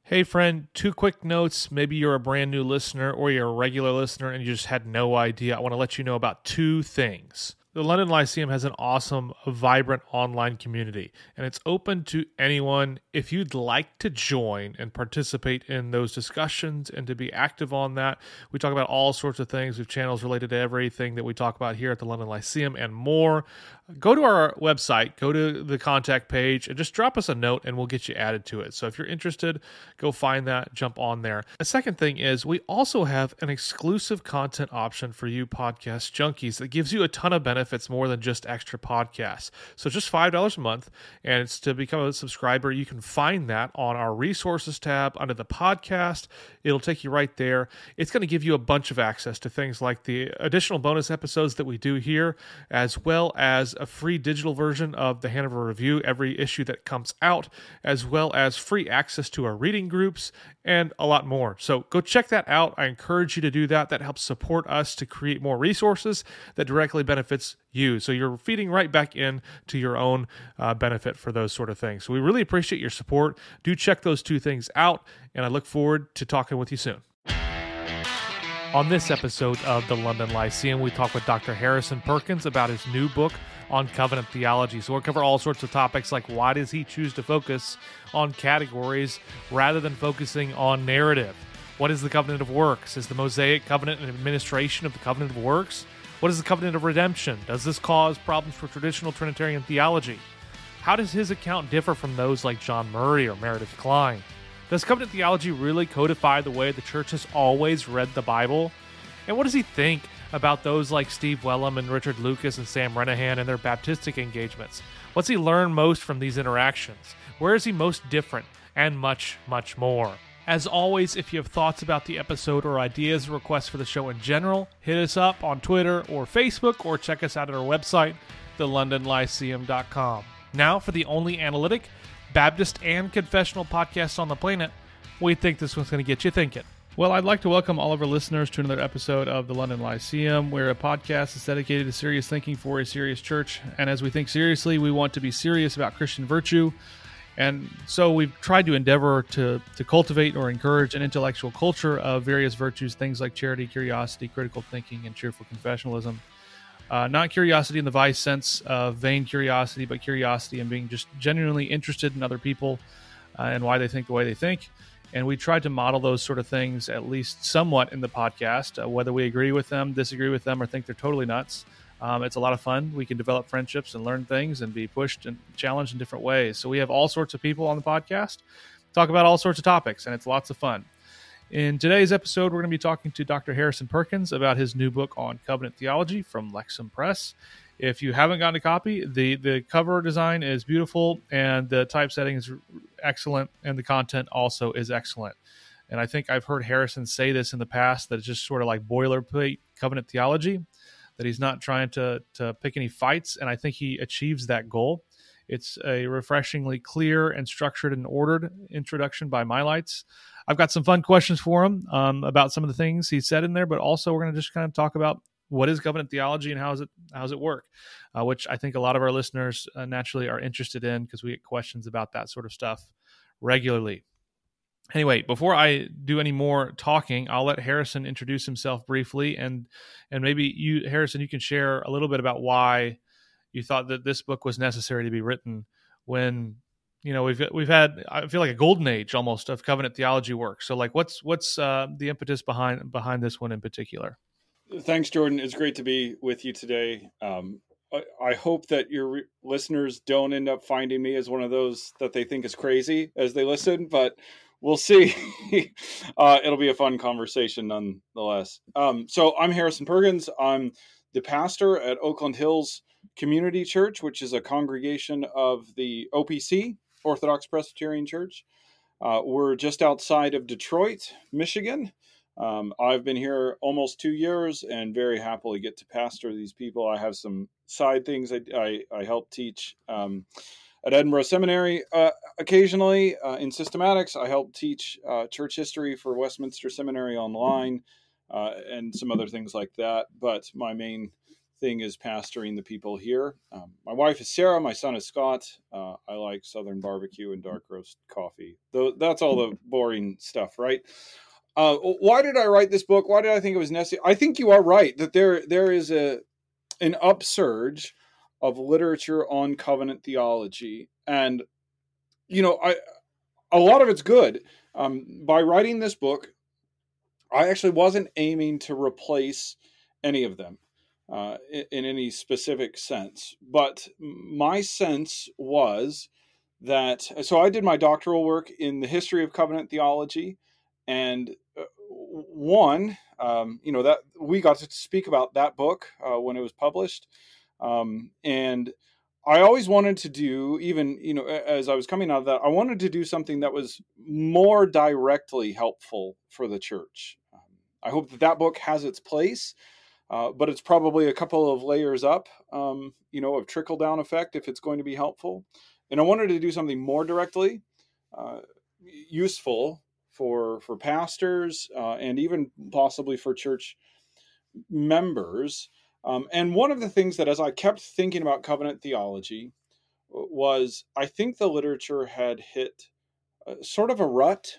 Hey friend, two quick notes. Maybe you're a brand new listener or you're a regular listener and you just had no idea. I want to let you know about two things. The London Lyceum has an awesome, vibrant online community, and it's open to anyone. If you'd like to join and participate in those discussions and to be active on that, we talk about all sorts of things. We have channels related to everything that we talk about here at the London Lyceum and more. Go to our website, go to the contact page, and just drop us a note and we'll get you added to it. So if you're interested, go find that, jump on there. The second thing is we also have an exclusive content option for you podcast junkies that gives you a ton of benefits more than just extra podcasts. So just $5 a month, and it's to become a subscriber. You can find that on our resources tab under the podcast. It'll take you right there. It's going to give you a bunch of access to things like the additional bonus episodes that we do here, as well as a free digital version of the Hanover Review, every issue that comes out, as well as free access to our reading groups and a lot more. So go check that out. I encourage you to do that. That helps support us to create more resources that directly benefits you. So you're feeding right back in to your own benefit for those sort of things. So we really appreciate your support. Do check those two things out, and I look forward to talking with you soon. On this episode of the London Lyceum, we talk with Dr. Harrison Perkins about his new book on covenant theology. So we'll cover all sorts of topics like why does he choose to focus on categories rather than focusing on narrative? What is the covenant of works? Is the Mosaic covenant an administration of the covenant of works? What is the covenant of redemption? Does this cause problems for traditional Trinitarian theology? How does his account differ from those like John Murray or Meredith Kline? Does covenant theology really codify the way the church has always read the Bible? And what does he think about those like Steve Wellum and Richard Lucas and Sam Renahan and their Baptistic engagements? What's he learned most from these interactions? Where is he most different? And much, much more. As always, if you have thoughts about the episode or ideas or requests for the show in general, hit us up on Twitter or Facebook or check us out at our website, thelondonlyceum.com. Now for the only analytic, Baptist and confessional podcast on the planet, we think this one's going to get you thinking. Well, I'd like to welcome all of our listeners to another episode of the London Lyceum, where a podcast is dedicated to serious thinking for a serious church. And as we think seriously, we want to be serious about Christian virtue. And so we've tried to endeavor to cultivate or encourage an intellectual culture of various virtues, things like charity, curiosity, critical thinking, and cheerful confessionalism. Not curiosity in the vice sense of vain curiosity, but curiosity and being just genuinely interested in other people and why they think the way they think. And we tried to model those sort of things at least somewhat in the podcast, whether we agree with them, disagree with them, or think they're totally nuts. It's a lot of fun. We can develop friendships and learn things and be pushed and challenged in different ways. So we have all sorts of people on the podcast, talk about all sorts of topics, and it's lots of fun. In today's episode, we're going to be talking to Dr. Harrison Perkins about his new book on covenant theology from Lexham Press. If you haven't gotten a copy, the cover design is beautiful, and the typesetting is excellent, and the content also is excellent. And I think I've heard Harrison say this in the past, that it's just sort of like boilerplate covenant theology, that he's not trying to pick any fights, and I think he achieves that goal. It's a refreshingly clear and structured and ordered introduction by my lights. I've got some fun questions for him about some of the things he said in there, but also we're going to just kind of talk about what is covenant theology and how does it work, which I think a lot of our listeners naturally are interested in because we get questions about that sort of stuff regularly. Anyway, before I do any more talking, I'll let Harrison introduce himself briefly, and maybe you, Harrison, you can share a little bit about why you thought that this book was necessary to be written when, you know, we've had, I feel like, a golden age almost of covenant theology work. So like what's the impetus behind this one in particular? Thanks, Jordan. It's great to be with you today. I hope that your listeners don't end up finding me as one of those that they think is crazy as they listen, but we'll see. It'll be a fun conversation nonetheless. So I'm Harrison Perkins. I'm the pastor at Oakland Hills Community Church, which is a congregation of the OPC, Orthodox Presbyterian Church. We're just outside of Detroit, Michigan. I've been here almost 2 years and very happily get to pastor these people. I have some side things. I help teach at Edinburgh Seminary occasionally in systematics. I help teach church history for Westminster Seminary online and some other things like that. But my main thing is pastoring the people here. My wife is Sarah. My son is Scott. I like Southern barbecue and dark roast coffee. That's all the boring stuff, right? Why did I write this book? Why did I think it was necessary? I think you are right that there is an upsurge of literature on covenant theology, and a lot of it's good. By writing this book, I actually wasn't aiming to replace any of them in any specific sense, but my sense was that, so I did my doctoral work in the history of covenant theology, and that we got to speak about that book when it was published, and I always wanted to do, even as I was coming out of that, I wanted to do something that was more directly helpful for the church. I hope that book has its place, but it's probably a couple of layers up, of trickle down effect if it's going to be helpful. And I wanted to do something more directly useful for pastors and even possibly for church members. And one of the things that, as I kept thinking about covenant theology, was I think the literature had hit sort of a rut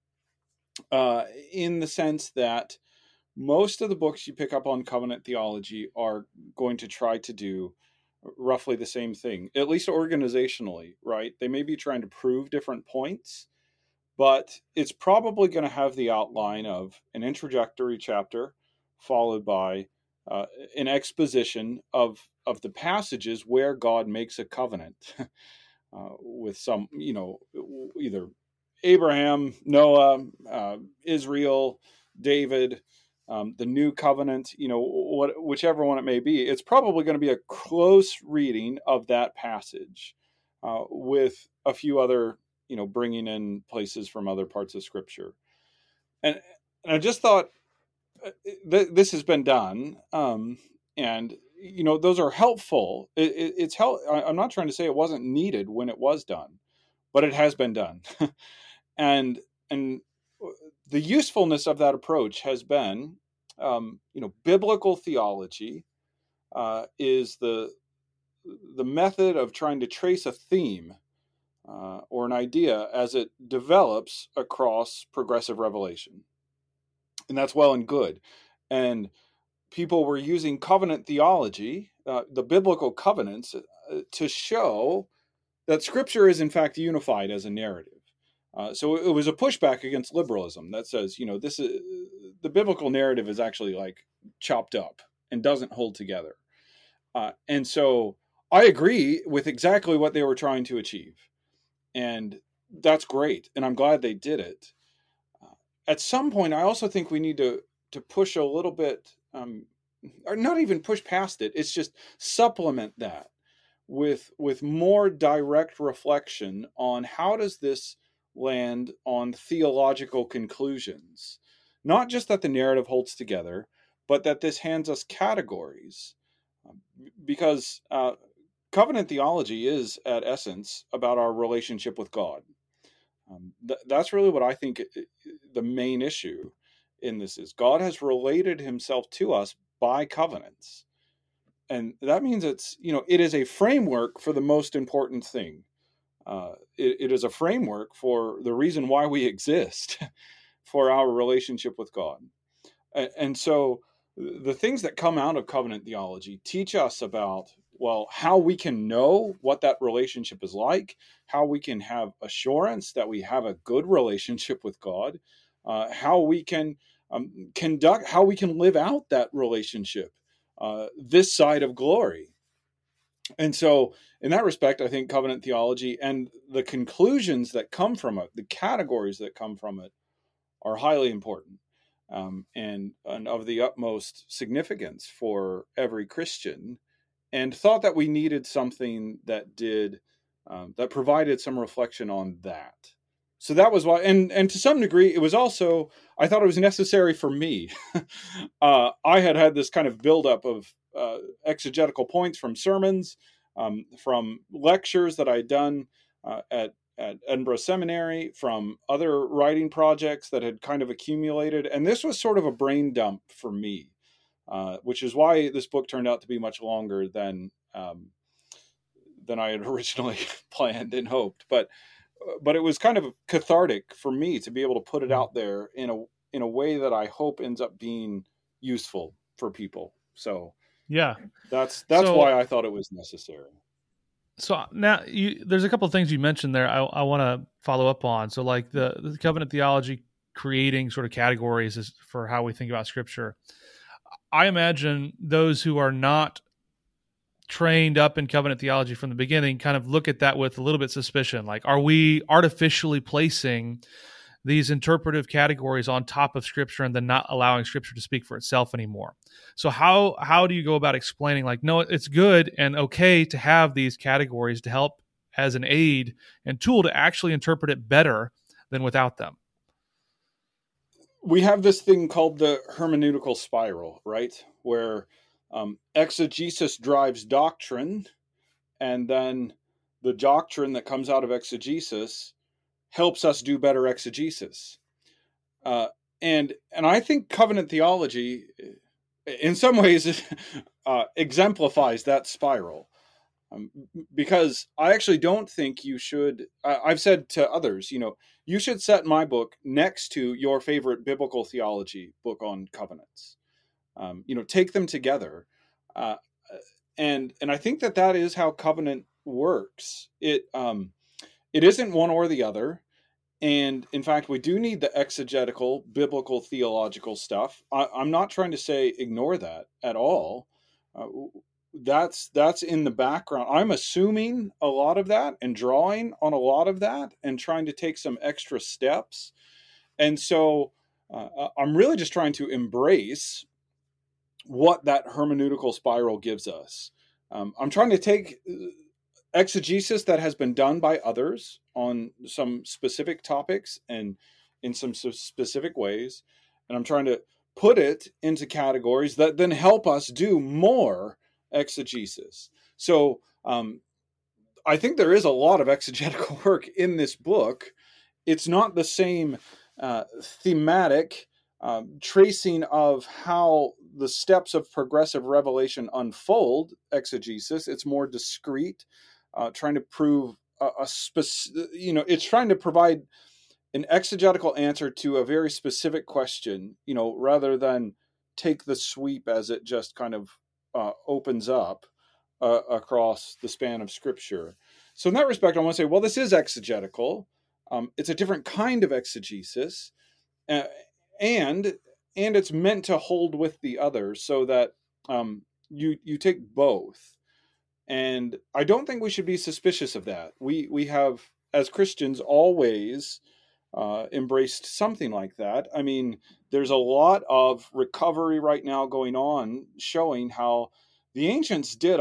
in the sense that most of the books you pick up on covenant theology are going to try to do roughly the same thing, at least organizationally, right? They may be trying to prove different points, but it's probably going to have the outline of an introductory chapter followed by an exposition of the passages where God makes a covenant with some, either Abraham, Noah, Israel, David, the new covenant, whichever one it may be. It's probably going to be a close reading of that passage with a few other, bringing in places from other parts of Scripture. And I just thought this has been done, and those are helpful. It's help. I'm not trying to say it wasn't needed when it was done, but it has been done, and the usefulness of that approach has been, biblical theology is the method of trying to trace a theme or an idea as it develops across progressive revelation. And that's well and good. And people were using covenant theology, the biblical covenants, to show that Scripture is in fact unified as a narrative. So it was a pushback against liberalism that says, this is the biblical narrative is actually like chopped up and doesn't hold together. And so I agree with exactly what they were trying to achieve. And that's great. And I'm glad they did it. At some point, I also think we need to push a little bit, or not even push past it. It's just supplement that with more direct reflection on how does this land on theological conclusions. Not just that the narrative holds together, but that this hands us categories. Because covenant theology is, at essence, about our relationship with God. That's really what I think the main issue in this is. God has related himself to us by covenants. And that means it is a framework for the most important thing. It is a framework for the reason why we exist, for our relationship with God. And so the things that come out of covenant theology teach us about, how we can know what that relationship is like, how we can have assurance that we have a good relationship with God, how we can how we can live out that relationship this side of glory. And so in that respect, I think covenant theology and the conclusions that come from it, the categories that come from it, are highly important and of the utmost significance for every Christian, and thought that we needed something that did that provided some reflection on that. So that was why, and to some degree, it was also, I thought it was necessary for me. I had this kind of buildup of exegetical points from sermons, from lectures that I'd done at Edinburgh Seminary, from other writing projects that had kind of accumulated. And this was sort of a brain dump for me. which is why this book turned out to be much longer than I had originally planned and hoped. But it was kind of cathartic for me to be able to put it out there in a way that I hope ends up being useful for people. So Yeah, that's So- why I thought it was necessary. So now there's a couple of things you mentioned there I want to follow up on. So like the covenant theology creating sort of categories is for how we think about Scripture. I imagine those who are not trained up in covenant theology from the beginning kind of look at that with a little bit suspicion. Like, are we artificially placing these interpretive categories on top of Scripture and then not allowing Scripture to speak for itself anymore? So how do you go about explaining, like, no, it's good and okay to have these categories to help as an aid and tool to actually interpret it better than without them? We have this thing called the hermeneutical spiral, right? Where exegesis drives doctrine, and then the doctrine that comes out of exegesis helps us do better exegesis. And I think covenant theology, in some ways, exemplifies that spiral. Because I actually don't think you should. I've said to others, you should set my book next to your favorite biblical theology book on covenants. Take them together, and I think that is how covenant works. It isn't one or the other. And in fact, we do need the exegetical, biblical, theological stuff. I'm not trying to say ignore that at all. That's in the background. I'm assuming a lot of that and drawing on a lot of that and trying to take some extra steps. And so I'm really just trying to embrace what that hermeneutical spiral gives us. I'm trying to take exegesis that has been done by others on some specific topics and in some specific ways, and I'm trying to put it into categories that then help us do more exegesis. So I think there is a lot of exegetical work in this book. It's not the same thematic tracing of how the steps of progressive revelation unfold exegesis. It's more discrete, trying to prove it's trying to provide an exegetical answer to a very specific question, rather than take the sweep as it just kind of opens up across the span of Scripture. So in that respect, I want to say, well, this is exegetical. It's a different kind of exegesis, and it's meant to hold with the others so that you take both. And I don't think we should be suspicious of that. We have, as Christians, always embraced something like that. I mean, there's a lot of recovery right now going on showing how the ancients did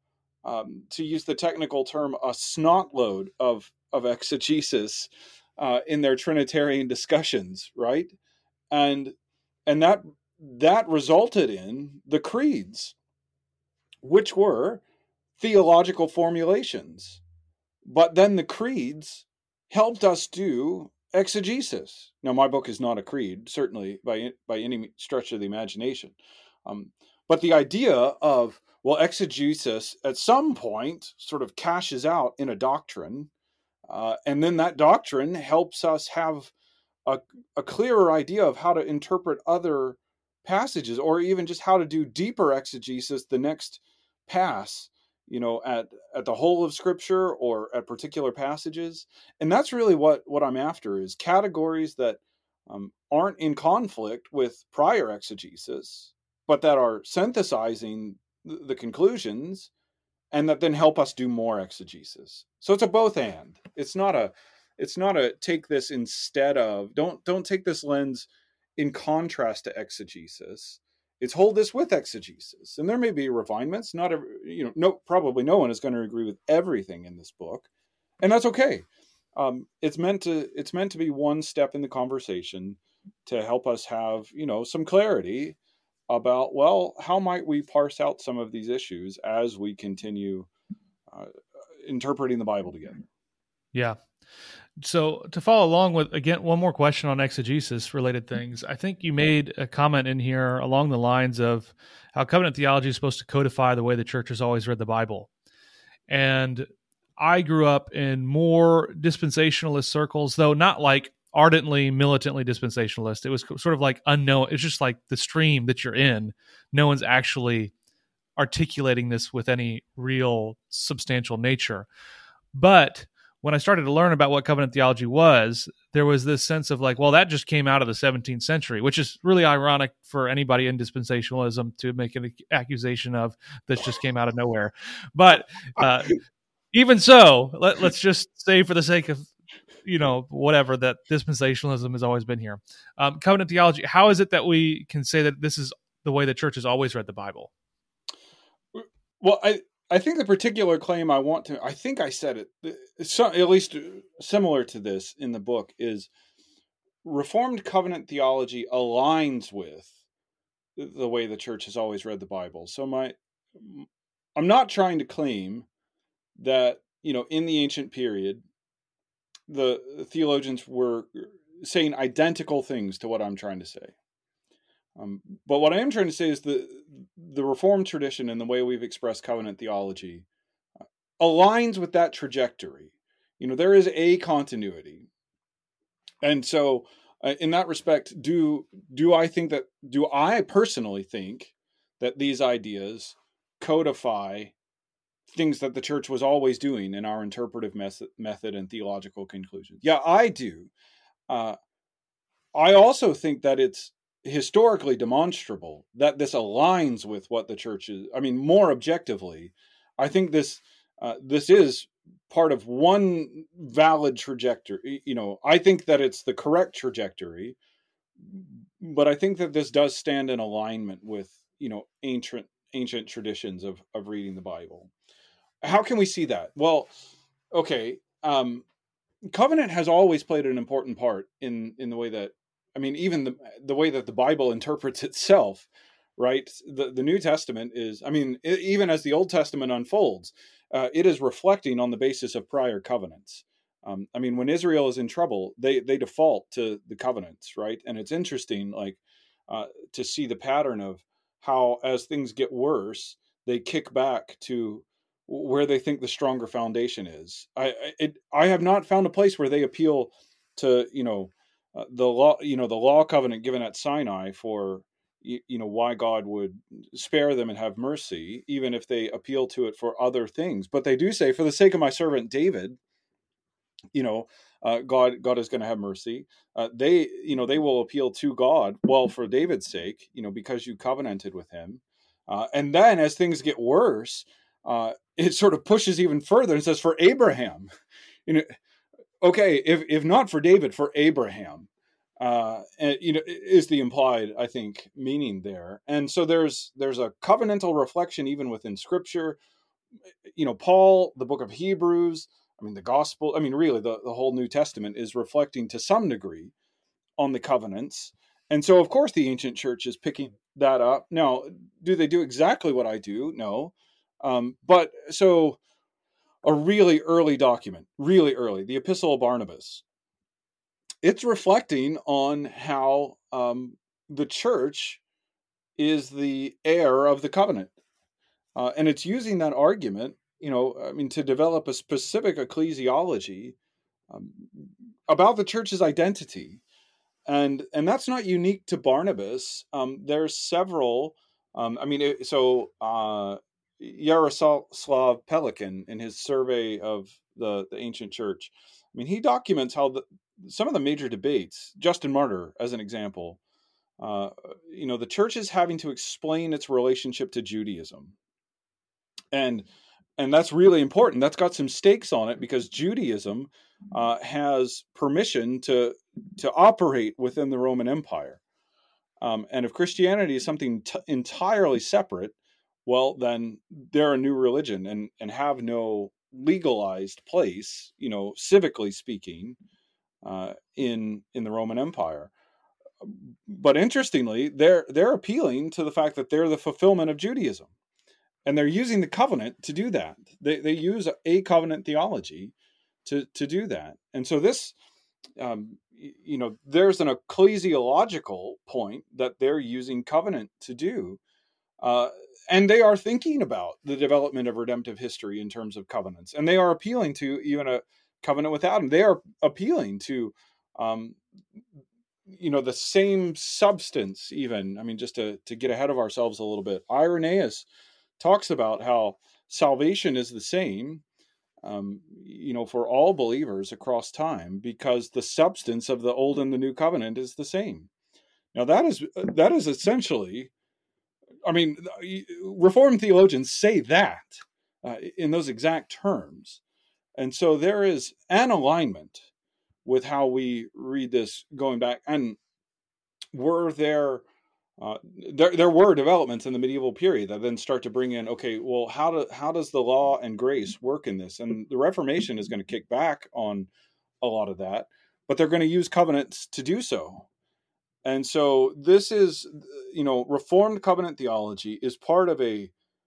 to use the technical term, a snot load of exegesis in their Trinitarian discussions, right? And that resulted in the creeds, which were theological formulations. But then the creeds helped us do exegesis. Now, my book is not a creed, certainly by any stretch of the imagination. But the idea of, well, exegesis at some point sort of cashes out in a doctrine, and then that doctrine helps us have a clearer idea of how to interpret other passages, or even just how to do deeper exegesis the next pass, at the whole of Scripture or at particular passages. And that's really what I'm after, is categories that aren't in conflict with prior exegesis, but that are synthesizing the conclusions, and that then help us do more exegesis. So it's a both and. It's not a take this instead of, don't take this lens in contrast to exegesis. It's hold this with exegesis. And there may be refinements. Not every, probably no one is going to agree with everything in this book, and that's okay. It's meant to be one step in the conversation to help us have, some clarity about, well, how might we parse out some of these issues as we continue interpreting the Bible together. Yeah. So to follow along with, again, one more question on exegesis related things. I think you made a comment in here along the lines of how covenant theology is supposed to codify the way the church has always read the Bible. And I grew up in more dispensationalist circles, though not like ardently, militantly dispensationalist. It was sort of like unknown. It's just like the stream that you're in. No one's actually articulating this with any real substantial nature. But when I started to learn about what covenant theology was, there was this sense of like, well, that just came out of the 17th century, which is really ironic for anybody in dispensationalism to make an accusation of this just came out of nowhere. But even so, let's just say for the sake of, whatever, that dispensationalism has always been here. Covenant theology, how is it that we can say that this is the way the church has always read the Bible? Well, I think the particular claim I think I said it, at least similar to this in the book, is Reformed covenant theology aligns with the way the church has always read the Bible. So I'm not trying to claim that, in the ancient period, the theologians were saying identical things to what I'm trying to say. But what I am trying to say is the Reformed tradition and the way we've expressed covenant theology aligns with that trajectory. There is a continuity. And so in that respect, do I personally think that these ideas codify things that the church was always doing in our interpretive method and theological conclusions? Yeah, I do. I also think that it's historically demonstrable that this aligns with what the church is. I mean, more objectively, I think this is part of one valid trajectory. I think that it's the correct trajectory, but I think that this does stand in alignment with, ancient traditions of reading the Bible. How can we see that? Well, okay. Covenant has always played an important part in the way that, even the way that the Bible interprets itself, right? The New Testament is, even as the Old Testament unfolds, it is reflecting on the basis of prior covenants. When Israel is in trouble, they default to the covenants, right? And it's interesting, to see the pattern of how, as things get worse, they kick back to where they think the stronger foundation is. I have not found a place where they appeal to, the law covenant given at Sinai for, why God would spare them and have mercy, even if they appeal to it for other things. But they do say, for the sake of my servant David, God is going to have mercy. They will appeal to God. Well, for David's sake, because you covenanted with him. And then as things get worse, it sort of pushes even further and says, for Abraham, okay, if not for David, for Abraham, is the implied, I think, meaning there. And so there's a covenantal reflection even within Scripture. Paul, the book of Hebrews, the gospel, really the whole New Testament is reflecting to some degree on the covenants. And so, of course, the ancient church is picking that up. Now, do they do exactly what I do? No. But so a really early document, the Epistle of Barnabas, it's reflecting on how the church is the heir of the covenant. And it's using that argument, to develop a specific ecclesiology about the church's identity. And that's not unique to Barnabas. There's several, Yaroslav Pelikan, in his survey of the ancient church, he documents how some of the major debates, Justin Martyr as an example, the church is having to explain its relationship to Judaism. And that's really important. That's got some stakes on it because Judaism has permission to operate within the Roman Empire. And if Christianity is something entirely separate, well, then they're a new religion and have no legalized place, civically speaking, in the Roman Empire. But interestingly, they're appealing to the fact that they're the fulfillment of Judaism. And they're using the covenant to do that. They use a covenant theology to do that. And so this, there's an ecclesiological point that they're using covenant to do. And they are thinking about the development of redemptive history in terms of covenants. And they are appealing to even a covenant with Adam. They are appealing to, the same substance even. I mean, just to get ahead of ourselves a little bit, Irenaeus talks about how salvation is the same, for all believers across time, because the substance of the old and the new covenant is the same. Now that is essentially, I mean, Reformed theologians say that in those exact terms. And so there is an alignment with how we read this going back. And were there were developments in the medieval period that then start to bring in, okay, well, how does the law and grace work in this? And the Reformation is going to kick back on a lot of that, but they're going to use covenants to do so. And so this is, Reformed covenant theology is part of it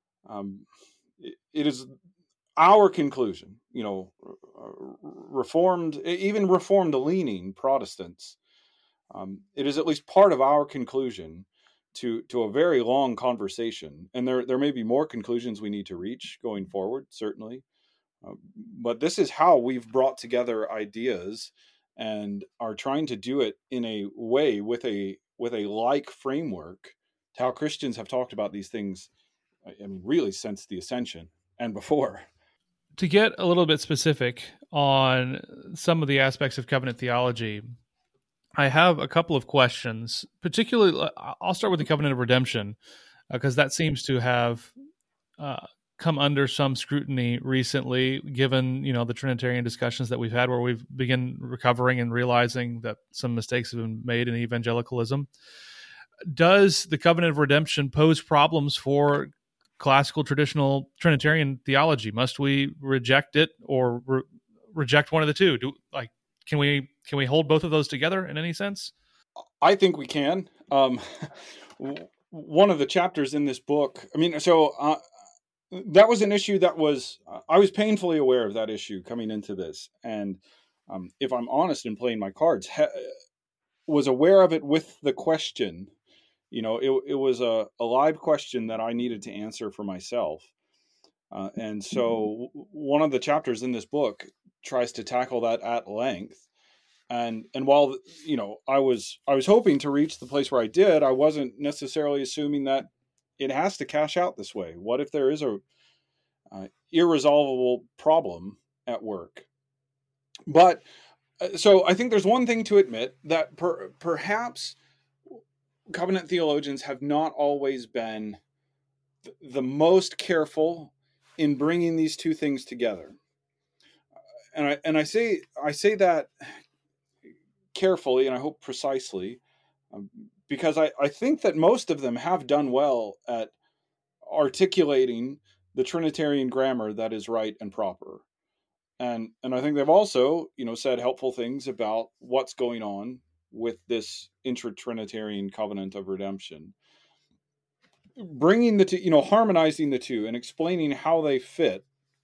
is our conclusion, Reformed, even Reformed leaning Protestants. It is at least part of our conclusion to a very long conversation. And there may be more conclusions we need to reach going forward, certainly. But this is how we've brought together ideas and are trying to do it in a way with a like framework to how Christians have talked about these things, I mean, really since the Ascension and before. To get a little bit specific on some of the aspects of covenant theology, I have a couple of questions. Particularly, I'll start with the covenant of redemption, because that seems to have come under some scrutiny recently, given the Trinitarian discussions that we've had, where we've begun recovering and realizing that some mistakes have been made in evangelicalism. Does the covenant of redemption pose problems for classical traditional Trinitarian theology? Must we reject it or reject one of the two? Can we hold both of those together in any sense? I think we can. One of the chapters in this book, that was an issue that I was painfully aware of that issue coming into this. And if I'm honest in playing my cards, was aware of it with the question. It was a live question that I needed to answer for myself. And so one of the chapters in this book tries to tackle that at length. And while, I was hoping to reach the place where I did, I wasn't necessarily assuming that it has to cash out this way. What if there is a irresolvable problem at work? But so I think there's one thing to admit, that perhaps covenant theologians have not always been the most careful in bringing these two things together. And I say that carefully, and I hope precisely, because I think that most of them have done well at articulating the Trinitarian grammar that is right and proper. And I think they've also, said helpful things about what's going on with this intra-Trinitarian covenant of redemption. Bringing the two, harmonizing the two and explaining how they fit.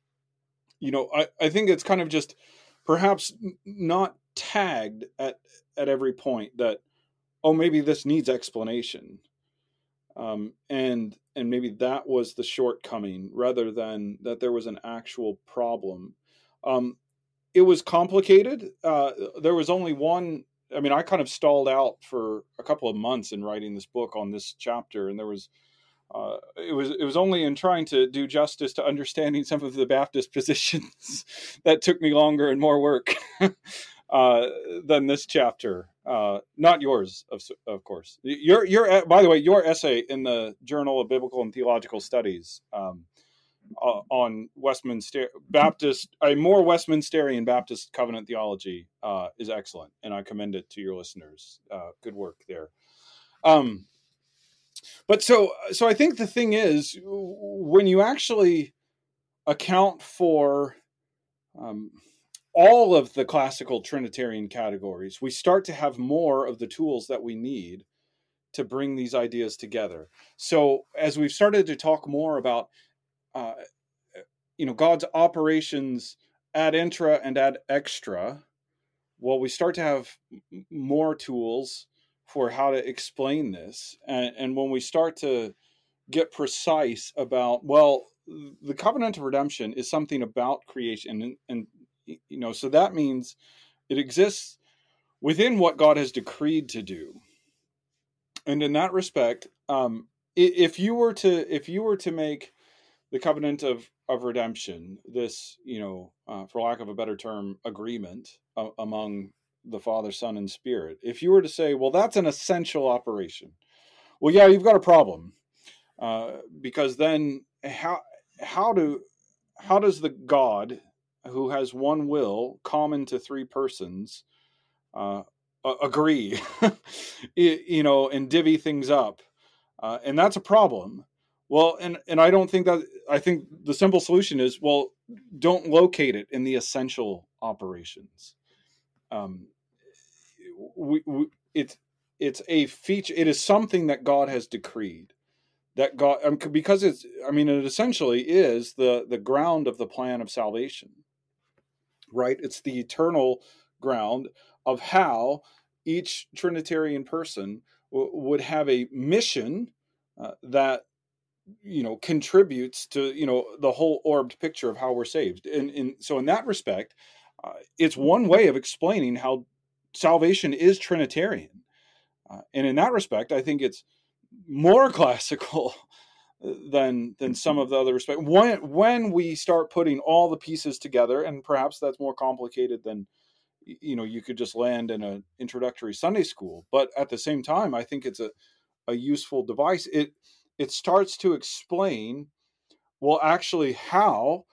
I think it's kind of just perhaps not tagged at every point that, oh, maybe this needs explanation. And maybe that was the shortcoming, rather than that there was an actual problem. It was complicated. There was only one. I mean, I kind of stalled out for a couple of months in writing this book on this chapter, and there was. It was only in trying to do justice to understanding some of the Baptist positions that took me longer and more work than this chapter. Not yours, of course. Your by the way, your essay in the Journal of Biblical and Theological Studies on Westminster Baptist, a more Westminsterian Baptist covenant theology is excellent, and I commend it to your listeners. Good work there. But so I think the thing is, when you actually account for all of the classical Trinitarian categories, we start to have more of the tools that we need to bring these ideas together. So as we've started to talk more about, God's operations ad intra and ad extra, well, we start to have more tools for how to explain this. And when we start to get precise about, well, the covenant of redemption is something about creation. And so that means it exists within what God has decreed to do. And in that respect, if you were to make the covenant of redemption, this, for lack of a better term, agreement among the Father, Son, and Spirit, if you were to say, well, that's an essential operation, well, yeah, you've got a problem, because then how does the God who has one will, common to three persons, agree, and divvy things up, and that's a problem. Well, and I don't think that. I think the simple solution is, well, don't locate it in the essential operations. It's a feature. It is something that God has decreed. That God, because it essentially is the ground of the plan of salvation, right? It's the eternal ground of how each Trinitarian person would have a mission that contributes to the whole orbed picture of how we're saved. And so in that respect, it's one way of explaining how salvation is Trinitarian. And in that respect, I think it's more classical than some of the other respect. When we start putting all the pieces together, and perhaps that's more complicated than you could just land in an introductory Sunday school. But at the same time, I think it's a useful device. It starts to explain, well, actually how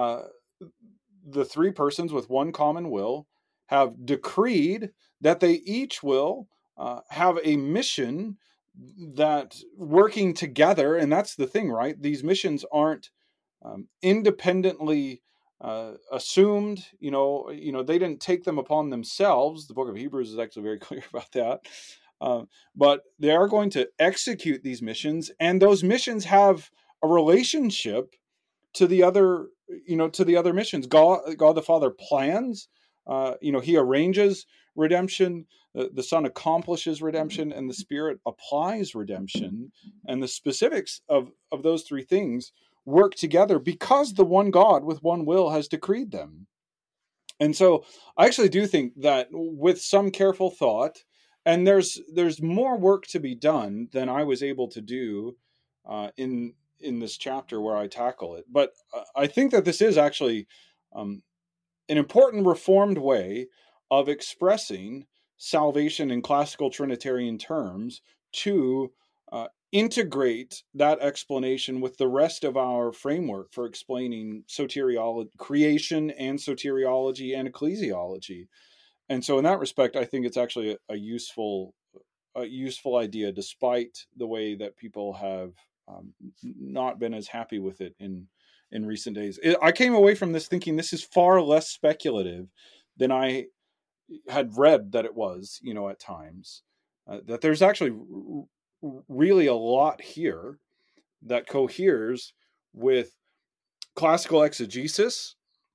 the three persons with one common will have decreed that they each will have a mission that working together. And that's the thing, right? These missions aren't independently assumed. They didn't take them upon themselves. The book of Hebrews is actually very clear about that. But they are going to execute these missions, and those missions have a relationship to the other, missions. God the Father plans. He arranges redemption. The Son accomplishes redemption, and the Spirit applies redemption. And the specifics of those three things work together because the one God with one will has decreed them. And so I actually do think that with some careful thought, and there's more work to be done than I was able to do in this chapter where I tackle it. But I think that this is actually an important Reformed way of expressing salvation in classical Trinitarian terms to integrate that explanation with the rest of our framework for explaining soteriology, creation and soteriology and ecclesiology. And so in that respect, I think it's actually a useful idea, despite the way that people have not been as happy with it in recent days. I came away from this thinking this is far less speculative than I had read that it was, at times. That there's actually really a lot here that coheres with classical exegesis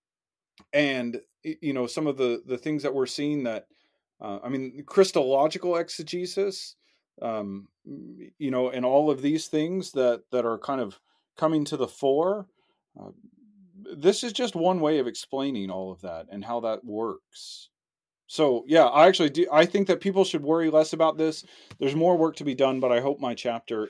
and some of the things that we're seeing that Christological exegesis, and all of these things that are kind of coming to the fore. This is just one way of explaining all of that and how that works. So yeah, I think that people should worry less about this. There's more work to be done, but I hope my chapter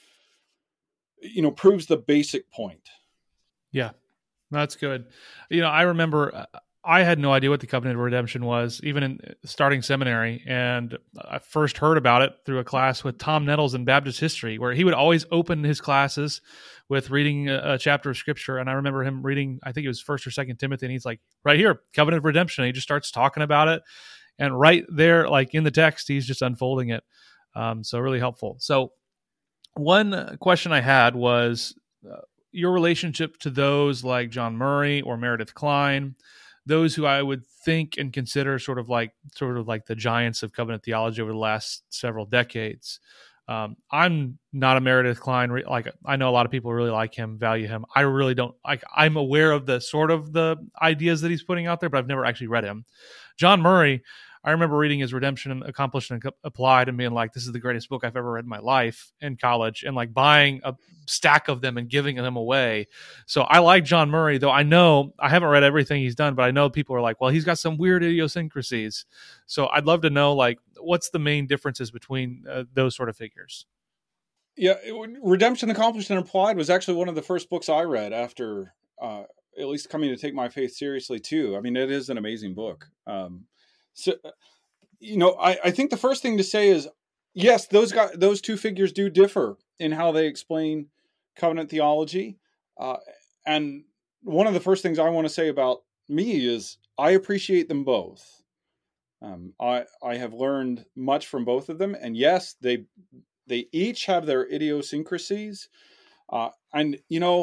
proves the basic point. Yeah, that's good. I remember I had no idea what the covenant of redemption was, even in starting seminary. And I first heard about it through a class with Tom Nettles in Baptist history, where he would always open his classes with reading a chapter of scripture. And I remember him reading, I think it was 1st or 2nd Timothy, and he's like, right here, covenant of redemption. And he just starts talking about it. And right there, like in the text, he's just unfolding it. So really helpful. So one question I had was your relationship to those like John Murray or Meredith Kline, those who I would think and consider sort of like the giants of covenant theology over the last several decades. I'm not a Meredith Kline. Like, I know a lot of people really like him, value him. I really don't. Like, I'm aware of the sort of the ideas that he's putting out there, but I've never actually read him. John Murray, I remember reading his Redemption Accomplished and Applied and being like, this is the greatest book I've ever read in my life in college, and like buying a stack of them and giving them away. So I like John Murray, though I know I haven't read everything he's done, but I know people are like, well, he's got some weird idiosyncrasies. So I'd love to know, like, what's the main differences between those sort of figures? Yeah, Redemption Accomplished and Applied was actually one of the first books I read after at least coming to take my faith seriously too. I mean, it is an amazing book. So, I think the first thing to say is, yes, those two figures do differ in how they explain covenant theology. And one of the first things I want to say about me is I appreciate them both. I have learned much from both of them, and yes, they each have their idiosyncrasies. And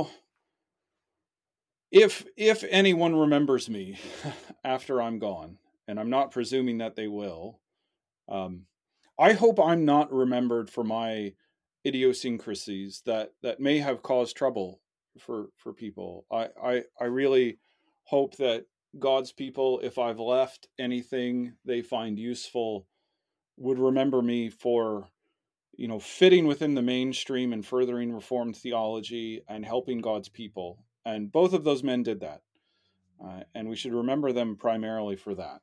if anyone remembers me after I'm gone, and I'm not presuming that they will, I hope I'm not remembered for my idiosyncrasies that may have caused trouble for people. I really hope that God's people, if I've left anything they find useful, would remember me for fitting within the mainstream and furthering Reformed theology and helping God's people. And both of those men did that. And we should remember them primarily for that.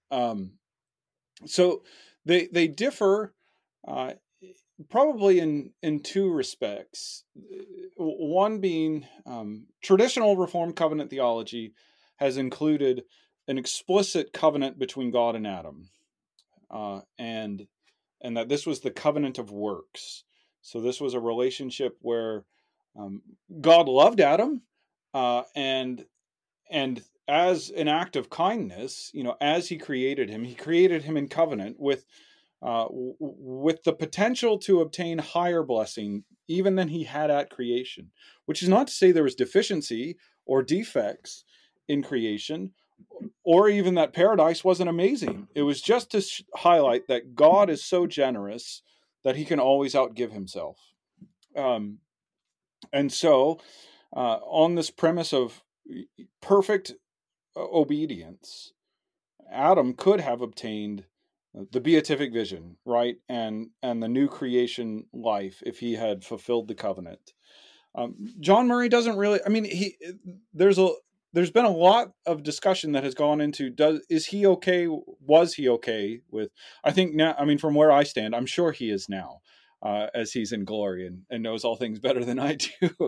So they differ probably in two respects. One being traditional Reformed covenant theology has included an explicit covenant between God and Adam. And that this was the covenant of works. So this was a relationship where God loved Adam, and as an act of kindness, as he created him in covenant with the potential to obtain higher blessing even than he had at creation, which is not to say there was deficiency or defects in creation, or even that paradise wasn't amazing. It was just to highlight that God is so generous that he can always outgive himself. And so, on this premise of perfect obedience, Adam could have obtained the beatific vision, right? And the new creation life if he had fulfilled the covenant. John Murray doesn't really, I mean, there's been a lot of discussion that has gone into, was he okay with, I think now, I mean, from where I stand, I'm sure he is now, as he's in glory and knows all things better than I do.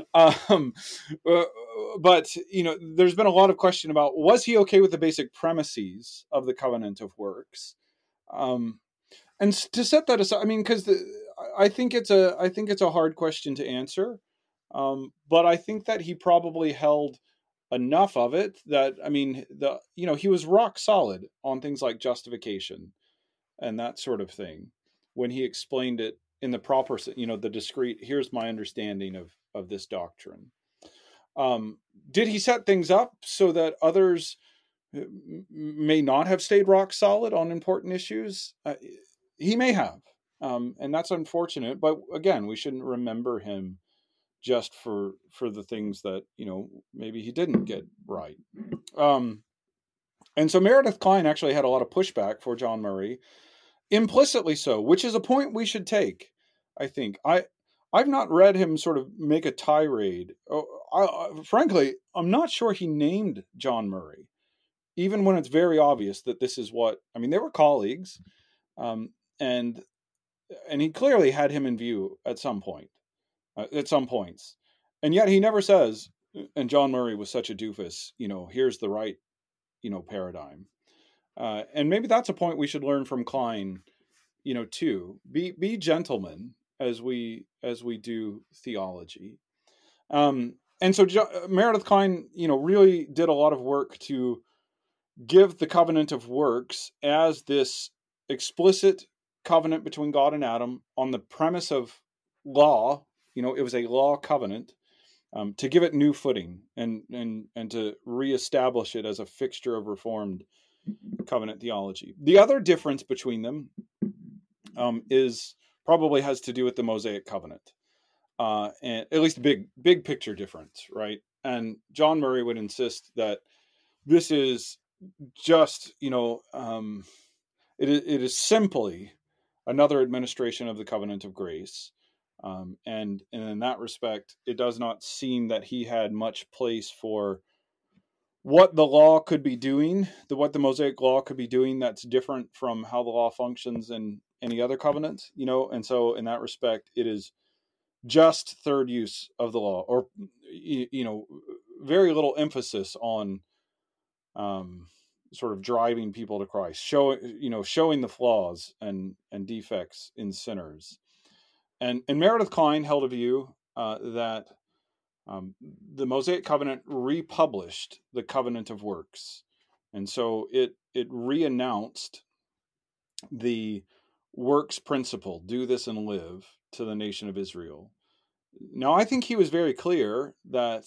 But, there's been a lot of question about, was he okay with the basic premises of the covenant of works? And to set that aside, I mean, because I think it's a hard question to answer. But I think that he probably held enough of it that, I mean, he was rock solid on things like justification and that sort of thing when he explained it in the proper, the discrete, here's my understanding of this doctrine. Did he set things up so that others may not have stayed rock solid on important issues? He may have. And that's unfortunate, but again, we shouldn't remember him just for the things that, maybe he didn't get right. And so Meredith Kline actually had a lot of pushback for John Murray, implicitly so, which is a point we should take, I think. I've not read him sort of make a tirade. Frankly, I'm not sure he named John Murray, even when it's very obvious that this is what, I mean, they were colleagues, and he clearly had him in view at some point. At some points, and yet he never says, and John Murray was such a doofus, here's the right, paradigm. And maybe that's a point we should learn from Kline, too. Be gentlemen as we do theology. And so Meredith Kline, really did a lot of work to give the covenant of works as this explicit covenant between God and Adam on the premise of law. It was a law covenant, to give it new footing and to reestablish it as a fixture of Reformed covenant theology. The other difference between them is probably has to do with the Mosaic covenant, and at least big picture difference, right? And John Murray would insist that this is just, it is simply another administration of the covenant of grace. And in that respect, it does not seem that he had much place for what the law could be doing, what the Mosaic law could be doing that's different from how the law functions in any other covenant, and so in that respect, it is just third use of the law, or, very little emphasis on sort of driving people to Christ, showing the flaws and defects in sinners. And Meredith Kline held a view that the Mosaic covenant republished the covenant of works. And so it re-announced the works principle, do this and live, to the nation of Israel. Now, I think he was very clear that,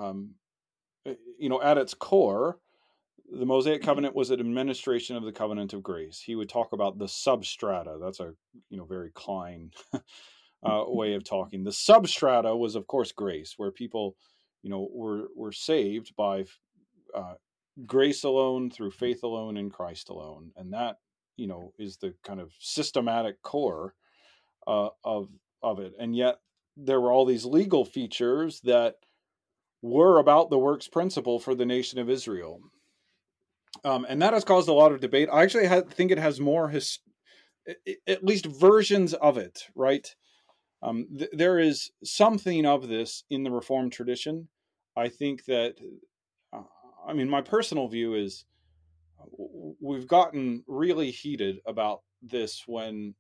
at its core, the Mosaic covenant was an administration of the covenant of grace. He would talk about the substrata. That's a, very Kline way of talking. The substrata was, of course, grace, where people, were saved by grace alone, through faith alone, in Christ alone. And that, is the kind of systematic core of it. And yet there were all these legal features that were about the works principle for the nation of Israel. And that has caused a lot of debate. I actually think it has more, at least versions of it, right? There is something of this in the Reformed tradition. I think that, my personal view is we've gotten really heated about this when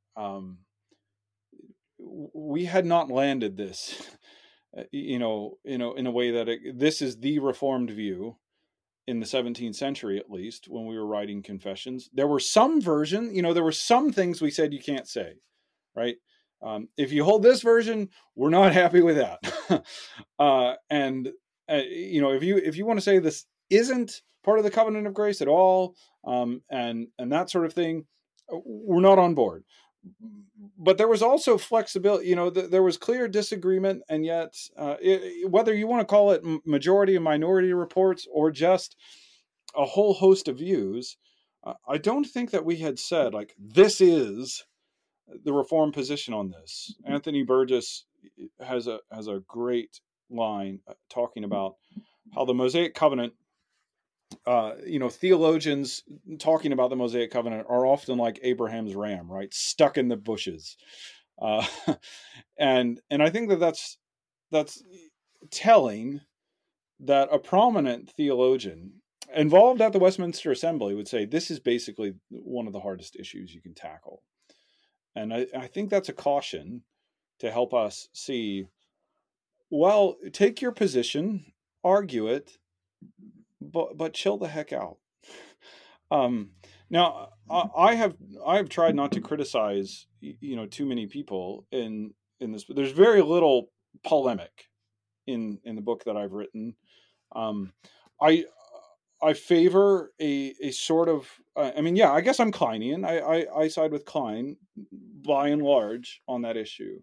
we had not landed this, in a way that this is the Reformed view in the 17th century, at least, when we were writing confessions. There were some version, there were some things we said you can't say, right? If you hold this version, we're not happy with that. If you want to say this isn't part of the covenant of grace at all, and that sort of thing, we're not on board. But there was also flexibility. There was clear disagreement, and yet, whether you want to call it majority and minority reports or just a whole host of views, I don't think that we had said, like, this is the Reformed position on this. Anthony Burgess has a great line talking about how the Mosaic covenant, theologians talking about the Mosaic covenant are often like Abraham's ram, right? Stuck in the bushes. And I think that's telling, that a prominent theologian involved at the Westminster Assembly would say, this is basically one of the hardest issues you can tackle. And I think that's a caution to help us see, well, take your position, argue it, but chill the heck out. Now, I have tried not to criticize, too many people in this. There's very little polemic in the book that I've written. I favor a sort of, I guess I'm Kleinian. I side with Kline by and large on that issue.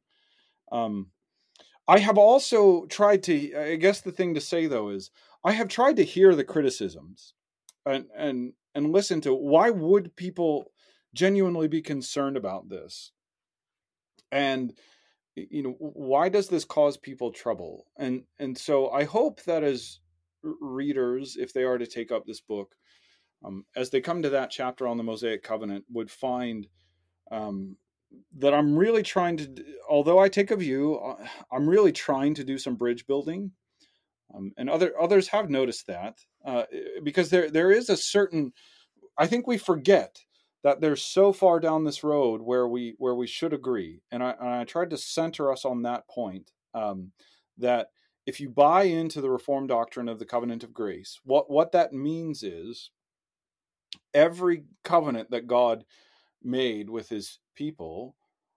I have also tried to, I guess the thing to say though is, I have tried to hear the criticisms and listen to why would people genuinely be concerned about this? And, why does this cause people trouble? And so I hope that as readers, if they are to take up this book, as they come to that chapter on the Mosaic covenant, would find that I'm really trying to, although I take a view, I'm really trying to do some bridge building. And others have noticed that, because there is a certain, I think we forget that they're so far down this road where we should agree. And I tried to center us on that point, that if you buy into the Reformed doctrine of the covenant of grace, what that means is every covenant that God made with his people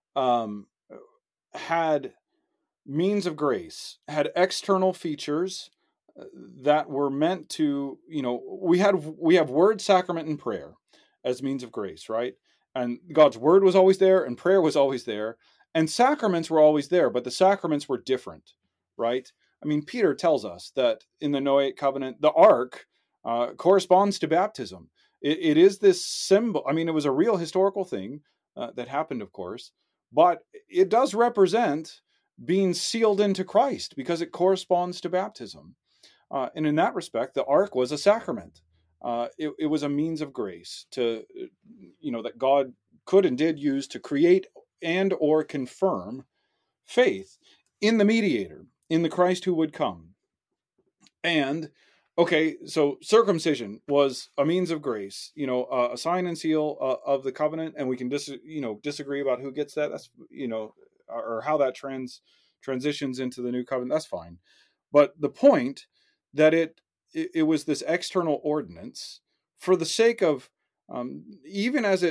had means of grace, had external features that were meant to, we have word, sacrament, and prayer as means of grace, right? And God's word was always there and prayer was always there. And sacraments were always there, but the sacraments were different, right? I mean, Peter tells us that in the Noahic covenant, the ark corresponds to baptism. It is this symbol. I mean, it was a real historical thing that happened, of course, but it does represent being sealed into Christ because it corresponds to baptism. And in that respect, the ark was a sacrament. It was a means of grace to, that God could and did use to create and or confirm faith in the mediator, in the Christ who would come. And okay, so circumcision was a means of grace, a sign and seal of the covenant, and we can disagree about who gets that. That's or how that transitions into the new covenant. That's fine, but the point that it was this external ordinance for the sake of even as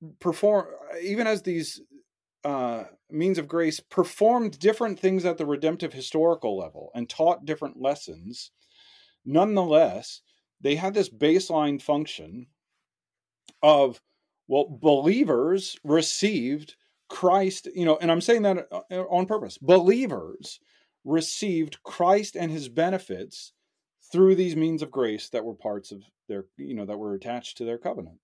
these means of grace performed different things at the redemptive historical level and taught different lessons. Nonetheless, they had this baseline function of, believers received Christ, and I'm saying that on purpose. Believers received Christ and his benefits through these means of grace that were parts of their, that were attached to their covenant.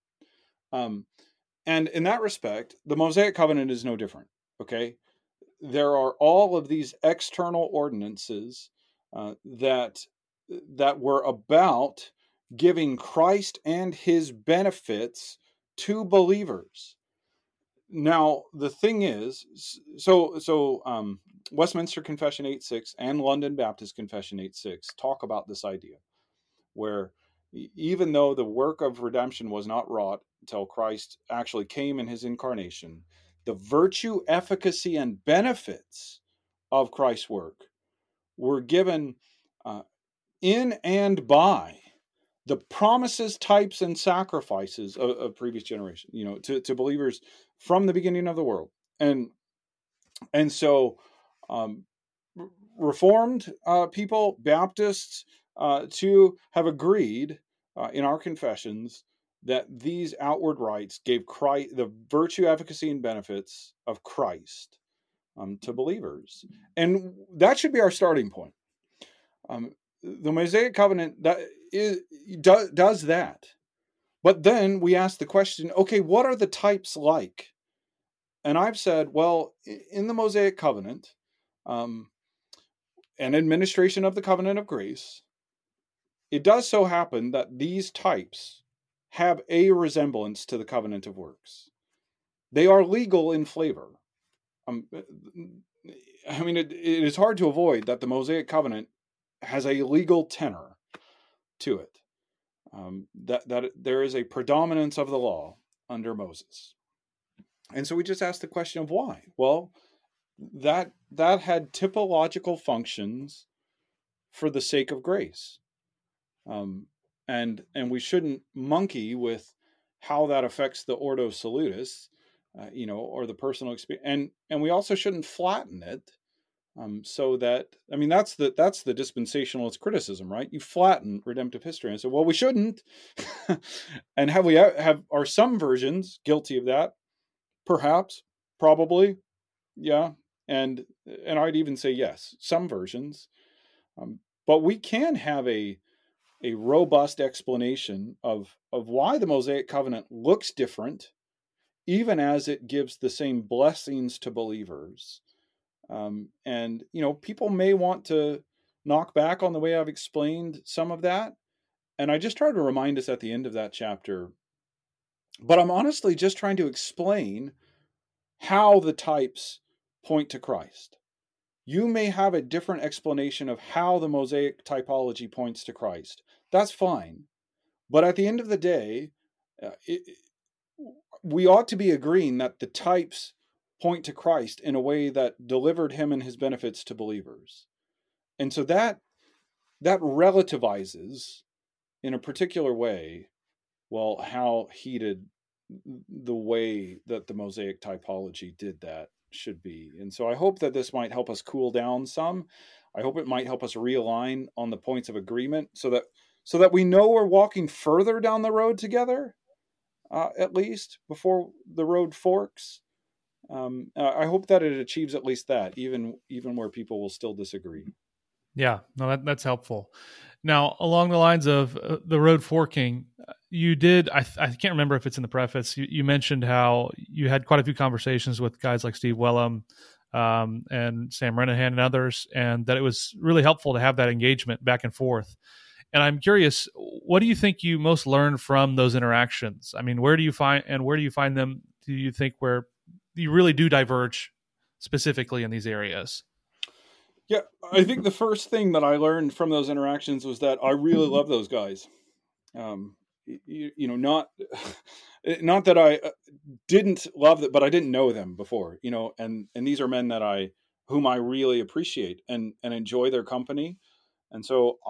And in that respect, the Mosaic covenant is no different. Okay. There are all of these external ordinances that were about giving Christ and his benefits to believers. Now, the thing is, Westminster Confession 8:6 and London Baptist Confession 8:6 talk about this idea, where even though the work of redemption was not wrought until Christ actually came in his incarnation, the virtue, efficacy, and benefits of Christ's work were given in and by the promises, types, and sacrifices of previous generation, to believers from the beginning of the world. And so Reformed people, Baptists, to have agreed in our confessions that these outward rites gave Christ the virtue, efficacy, and benefits of Christ to believers. And that should be our starting point. The Mosaic covenant does that. But then we ask the question, okay, what are the types like? And I've said, well, in the Mosaic covenant, an administration of the covenant of grace, it does so happen that these types have a resemblance to the covenant of works. They are legal in flavor. It is hard to avoid that the Mosaic covenant has a legal tenor to it. That there is a predominance of the law under Moses. And so we just ask the question of why. Well, that had typological functions for the sake of grace. And we shouldn't monkey with how that affects the Ordo Salutis, or the personal experience. And we also shouldn't flatten it. So that, that's the dispensationalist criticism, right? You flatten redemptive history and say, well, we shouldn't. And are some versions guilty of that? Perhaps, probably, yeah. And I'd even say yes, some versions. But we can have a robust explanation of why the Mosaic covenant looks different, even as it gives the same blessings to believers. And people may want to knock back on the way I've explained some of that. And I just try to remind us at the end of that chapter, but I'm honestly just trying to explain how the types point to Christ. You may have a different explanation of how the Mosaic typology points to Christ. That's fine. But at the end of the day, we ought to be agreeing that the types point to Christ in a way that delivered him and his benefits to believers. And so that relativizes in a particular way, how heated the way that the Mosaic typology did that should be. And so I hope that this might help us cool down some. I hope it might help us realign on the points of agreement so that we know we're walking further down the road together, at least before the road forks. I hope that it achieves at least that, even where people will still disagree. Yeah, no, that's helpful. Now, along the lines of the road forking, you did, I can't remember if it's in the preface, you mentioned how you had quite a few conversations with guys like Steve Wellum and Sam Renahan and others, and that it was really helpful to have that engagement back and forth. And I'm curious, what do you think you most learned from those interactions? I mean, where do you find them, do you think, where you really do diverge specifically in these areas? Yeah, I think the first thing that I learned from those interactions was that I really love those guys. Not not that I didn't love it, but I didn't know them before. And these are men that whom I really appreciate and enjoy their company. And so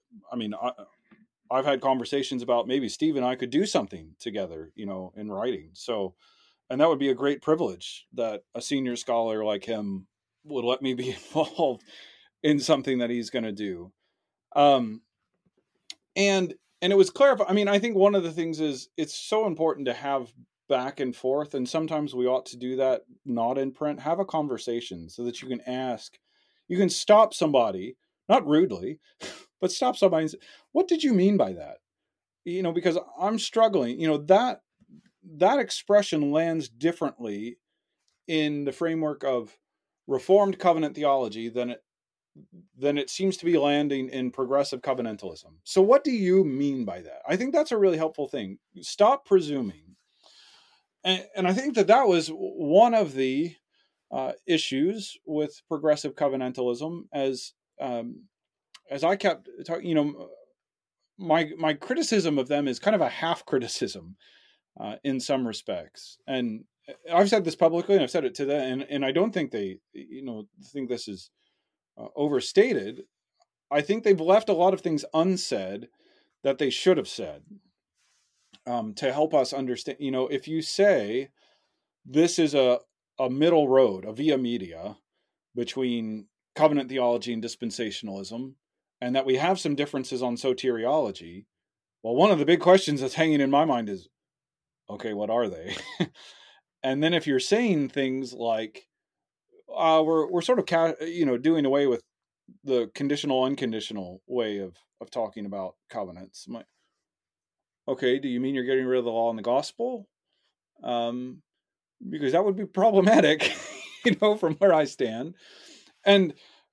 I've had conversations about maybe Steve and I could do something together, in writing. So, and that would be a great privilege that a senior scholar like him would let me be involved in something that he's going to do. And it was clarified. I mean, I think one of the things is it's so important to have back and forth, and sometimes we ought to do that not in print. Have a conversation so that you can stop somebody, not rudely, but stop somebody and say, what did you mean by that? Because I'm struggling. That expression lands differently in the framework of Reformed covenant theology than it seems to be landing in progressive covenantalism. So what do you mean by that? I think that's a really helpful thing. Stop presuming. And I think that was one of the issues with progressive covenantalism as I kept talking, my criticism of them is kind of a half criticism in some respects. And I've said this publicly, and I've said it to them, and I don't think they, think this is overstated. I think they've left a lot of things unsaid that they should have said to help us understand. If you say this is a middle road, a via media between covenant theology and dispensationalism, and that we have some differences on soteriology, well, one of the big questions that's hanging in my mind is, okay, what are they? And then if you're saying things like, we're sort of doing away with the conditional unconditional way of talking about covenants. I'm like, okay, do you mean you're getting rid of the law and the gospel? Because that would be problematic, from where I stand. And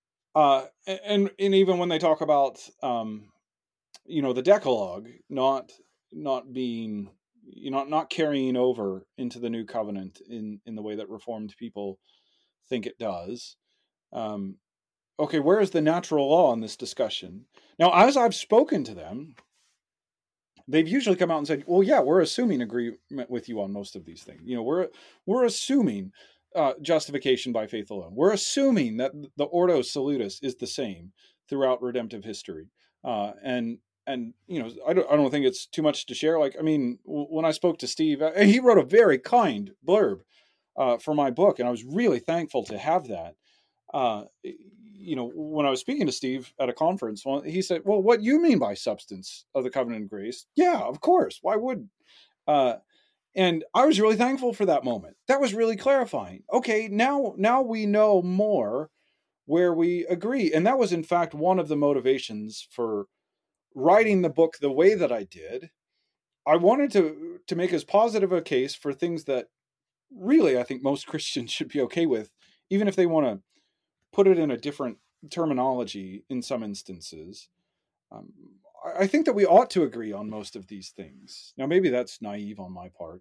even when they talk about the Decalogue not being, not carrying over into the new covenant in the way that Reformed people think it does. Okay, where is the natural law in this discussion? Now, as I've spoken to them, they've usually come out and said, well, yeah, we're assuming agreement with you on most of these things. We're assuming justification by faith alone. We're assuming that the Ordo Salutis is the same throughout redemptive history. And I don't think it's too much to share. Like, I mean, when I spoke to Steve, he wrote a very kind blurb for my book, and I was really thankful to have that. When I was speaking to Steve at a conference, he said, well, what you mean by substance of the covenant of grace? Yeah, of course. Why would? And I was really thankful for that moment. That was really clarifying. Okay, now we know more where we agree. And that was, in fact, one of the motivations for writing the book the way that I did. I wanted to make as positive a case for things that really I think most Christians should be okay with, even if they want to put it in a different terminology in some instances. I think that we ought to agree on most of these things. Now, maybe that's naive on my part.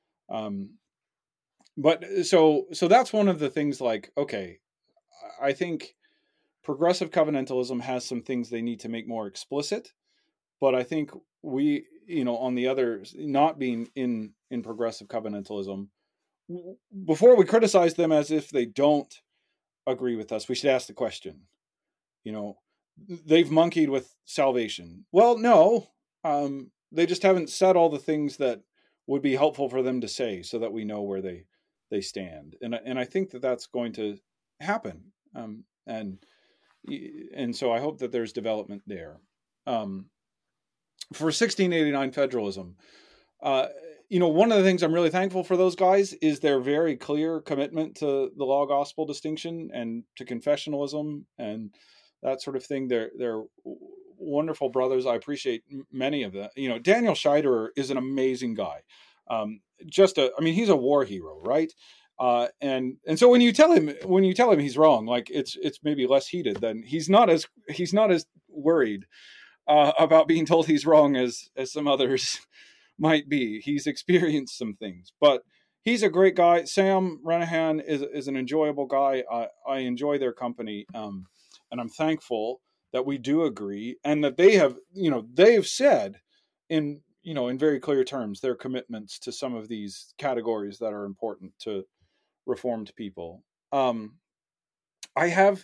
But so that's one of the things, like, okay, I think progressive covenantalism has some things they need to make more explicit, but I think we, on the other, not being in progressive covenantalism, before we criticize them as if they don't agree with us, we should ask the question, they've monkeyed with salvation. Well, no, they just haven't said all the things that would be helpful for them to say so that we know where they stand. And I think that that's going to happen. And so I hope that there's development there. For 1689 federalism, one of the things I'm really thankful for those guys is their very clear commitment to the law gospel distinction and to confessionalism and that sort of thing. They're wonderful brothers. I appreciate many of them. Daniel Scheiderer is an amazing guy. He's a war hero, right? And so when you tell him he's wrong, like it's maybe less heated than he's not as worried about being told he's wrong as some others might be. He's experienced some things, but he's a great guy. Sam Renihan is an enjoyable guy. I enjoy their company, and I'm thankful that we do agree, and that they've said in very clear terms their commitments to some of these categories that are important to Reformed people. I have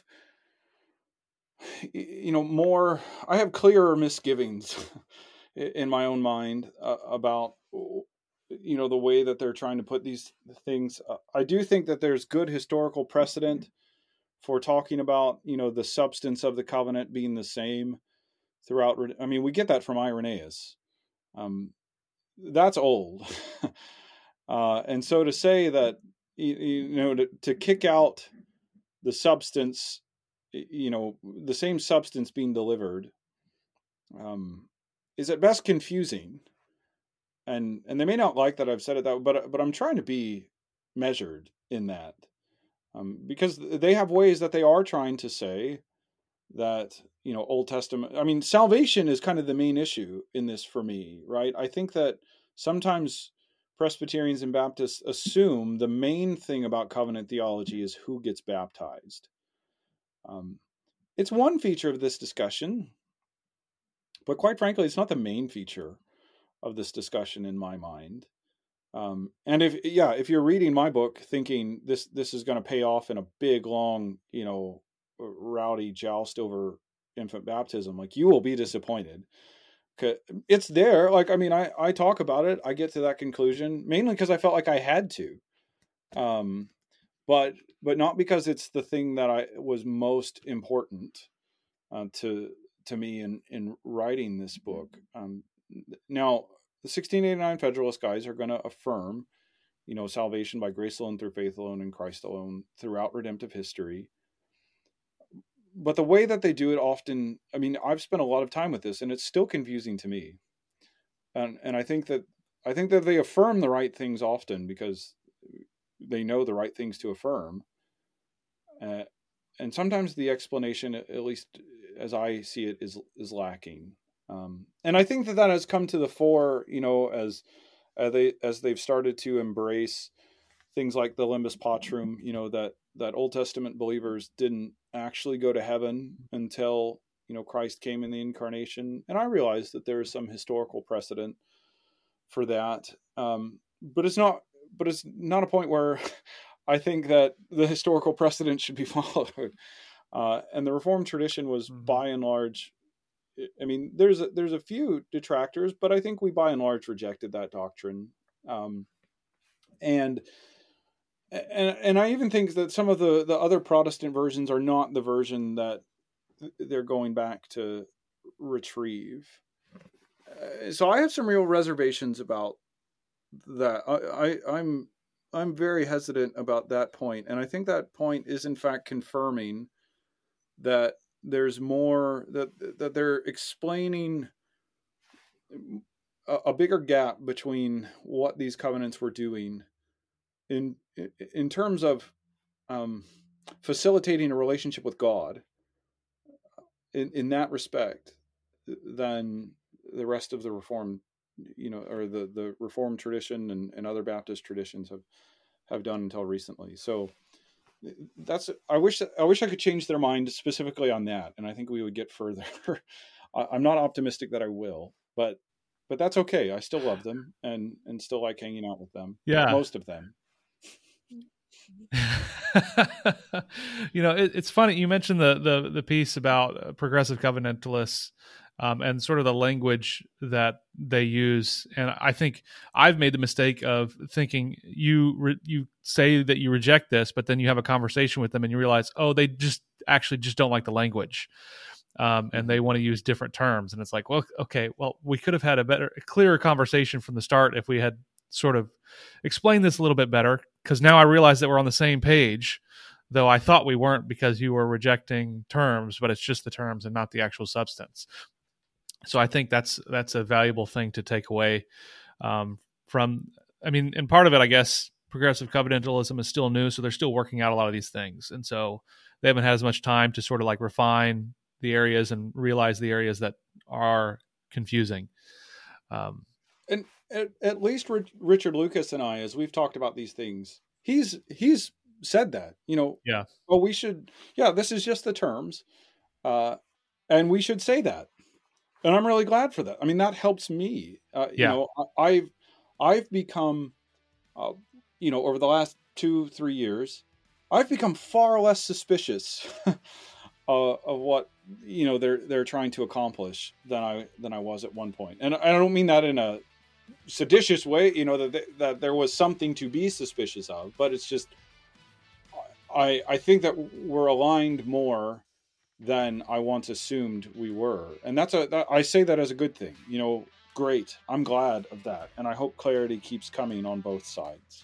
clearer misgivings in my own mind about the way that they're trying to put these things. I do think that there's good historical precedent for talking about the substance of the covenant being the same throughout. I mean, we get that from Irenaeus. That's old. And so to say that to kick out the substance, the same substance being delivered, is at best confusing, and they may not like that I've said it that way, but I'm trying to be measured in that, because they have ways that they are trying to say that Old Testament. I mean, salvation is kind of the main issue in this for me, right? I think that sometimes Presbyterians and Baptists assume the main thing about covenant theology is who gets baptized. It's one feature of this discussion, but quite frankly, it's not the main feature of this discussion in my mind. And if you're reading my book thinking this is going to pay off in a big, long, rowdy joust over infant baptism, like, you will be disappointed. It's there. Like, I mean, I talk about it. I get to that conclusion mainly because I felt like I had to, but not because it's the thing that was most important to me in writing this book. Now, the 1689 Federalist guys are going to affirm, salvation by grace alone, through faith alone, in Christ alone, throughout redemptive history. But the way that they do it often, I mean, I've spent a lot of time with this, and it's still confusing to me. And I think that they affirm the right things often because they know the right things to affirm. And sometimes the explanation, at least as I see it, is lacking. And I think that has come to the fore, as they've started to embrace things like the Limbus Patrum, that Old Testament believers didn't actually go to heaven until, Christ came in the incarnation. And I realize that there is some historical precedent for that. But it's not a point where I think that the historical precedent should be followed. And the Reformed tradition was by and large, I mean, there's a few detractors, but I think we by and large rejected that doctrine. And I even think that some of the other Protestant versions are not the version that they're going back to retrieve. So I have some real reservations about that. I'm very hesitant about that point, and I think that point is in fact confirming that there's more, that they're explaining a bigger gap between what these covenants were doing in terms of facilitating a relationship with God in that respect than the rest of the Reformed, or the Reformed tradition and other Baptist traditions have done until recently. So I wish I could change their mind specifically on that, and I think we would get further. I'm not optimistic that I will, but that's okay. I still love them and still like hanging out with them. Yeah, most of them. It's funny you mentioned the piece about progressive covenantalists and sort of the language that they use, and I think I've made the mistake of thinking you say that you reject this, but then you have a conversation with them and you realize, oh, they just don't like the language, and they want to use different terms, and it's like, well, okay, well, we could have had a clearer conversation from the start if we had sort of explain this a little bit better, because now I realize that we're on the same page, though I thought we weren't because you were rejecting terms, but it's just the terms and not the actual substance. So I think that's a valuable thing to take away from. I mean, and part of it, I guess, progressive covenantalism is still new, so they're still working out a lot of these things, and so they haven't had as much time to sort of like refine the areas and realize the areas that are confusing. And at least Richard Lucas and I, as we've talked about these things, he's said that, Yeah. Well, we should, this is just the terms, and we should say that. And I'm really glad for that. I mean, that helps me. I've become, over the last 2-3 years, I've become far less suspicious of what they're trying to accomplish than I was at one point. And I don't mean that in a seditious way, that there was something to be suspicious of, but it's just I think that we're aligned more than I once assumed we were, and I say that as a good thing. Great. I'm glad of that, and I hope clarity keeps coming on both sides.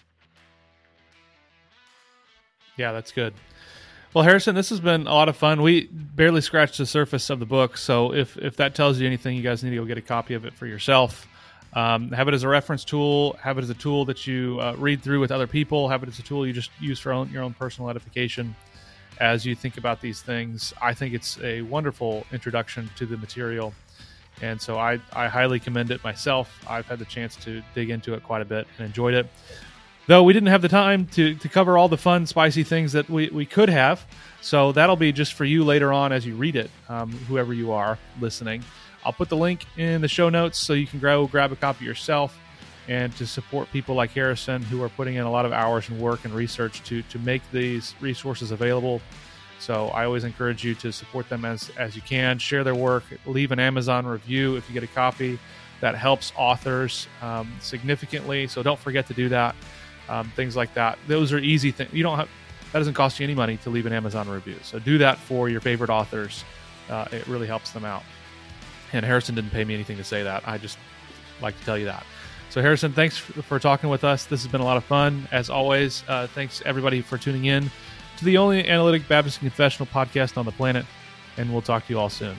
Yeah, that's good. Well, Harrison, this has been a lot of fun. We barely scratched the surface of the book, so if that tells you anything, you guys need to go get a copy of it for yourself. Have it as a reference tool. Have it as a tool that you read through with other people. Have it as a tool you just use for your own personal edification as you think about these things. I think it's a wonderful introduction to the material, and so I highly commend it myself. I've had the chance to dig into it quite a bit and enjoyed it. Though we didn't have the time to cover all the fun, spicy things that we could have. So that'll be just for you later on as you read it, whoever you are listening. I'll put the link in the show notes so you can go grab a copy yourself, and to support people like Harrison who are putting in a lot of hours and work and research to make these resources available. So I always encourage you to support them as you can. Share their work. Leave an Amazon review if you get a copy. That helps authors significantly. So don't forget to do that. Things like that. Those are easy things. That doesn't cost you any money to leave an Amazon review. So do that for your favorite authors. It really helps them out. And Harrison didn't pay me anything to say that. I just like to tell you that. So Harrison, thanks for talking with us. This has been a lot of fun. As always, thanks everybody for tuning in to the only analytic Baptist confessional podcast on the planet. And we'll talk to you all soon.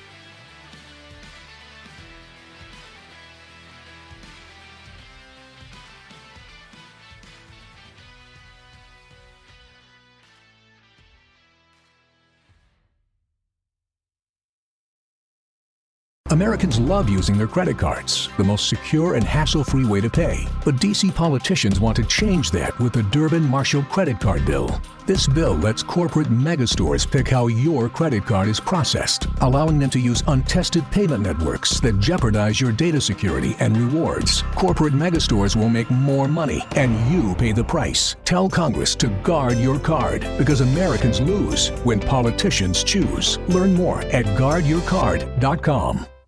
Americans love using their credit cards, the most secure and hassle-free way to pay. But D.C. politicians want to change that with the Durbin-Marshall credit card bill. This bill lets corporate megastores pick how your credit card is processed, allowing them to use untested payment networks that jeopardize your data security and rewards. Corporate megastores will make more money, and you pay the price. Tell Congress to guard your card, because Americans lose when politicians choose. Learn more at guardyourcard.com.